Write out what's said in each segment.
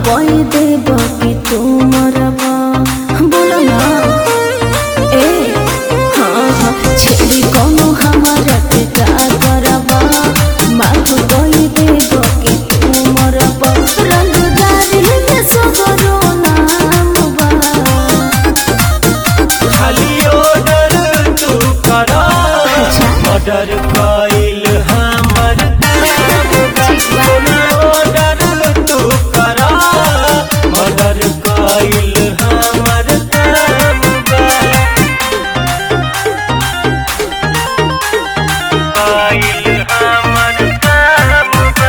कोई देव कि तू मरबा बोलो ना ए हाँ हाँ छेड़ी कोनो हमारा के का करबा माफ कोई देव कि तू मरबा रंगदारी में सगरो नाम बा खाली ऑर्डर तू करा ऑर्डर कइल हमर ऑर्डर तू करा ऑर्डर कइल हमर काम बा कइल हमर काम बा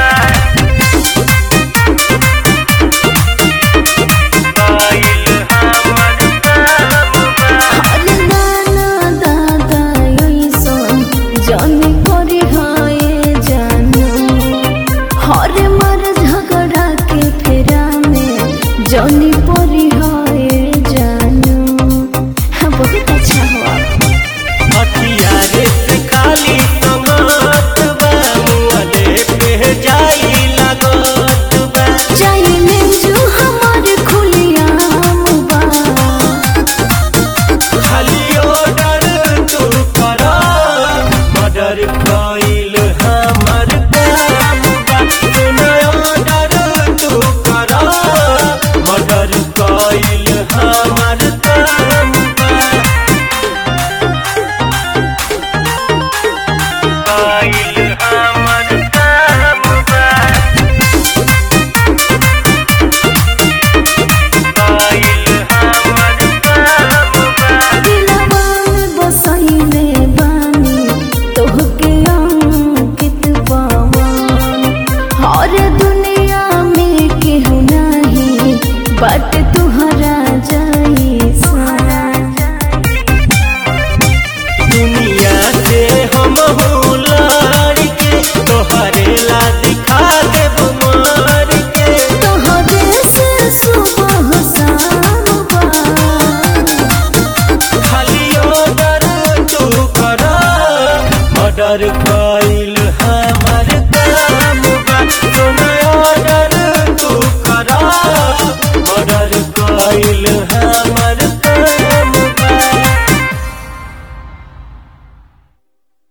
कइल हमर काम बा अरे नाना दादा ऐसन जाने करी हाय जानू हरे मार झगड़ा के फेरा में जानी परी हाय जानू हाँ बहुत अच्छा हुआ हथियारे से खाली समात बा मुअले पे जाई लागत बा चाइने जो हमारे खुलियाम बा खाली ऑर्डर तू करा मर्डर कइल हमर काम बा सुना ऑर्डर तू करा मर्डर कइल हमर काम बा कइल हमर काम बा कइल हमर काम बा दिलवा में बसैले बानी तोहके अंकित पावन हर दुनिया में केहू नहीं बट तुहरा जैसा दुनिया से हम लड़ के तोहरे ला दिखा देब मार के तोहरे से सुबह शाम बा खाली ऑर्डर तू करा ऑर्डर कइल हमर काम बा सुना ऑर्डर तू करा ऑर्डर कइल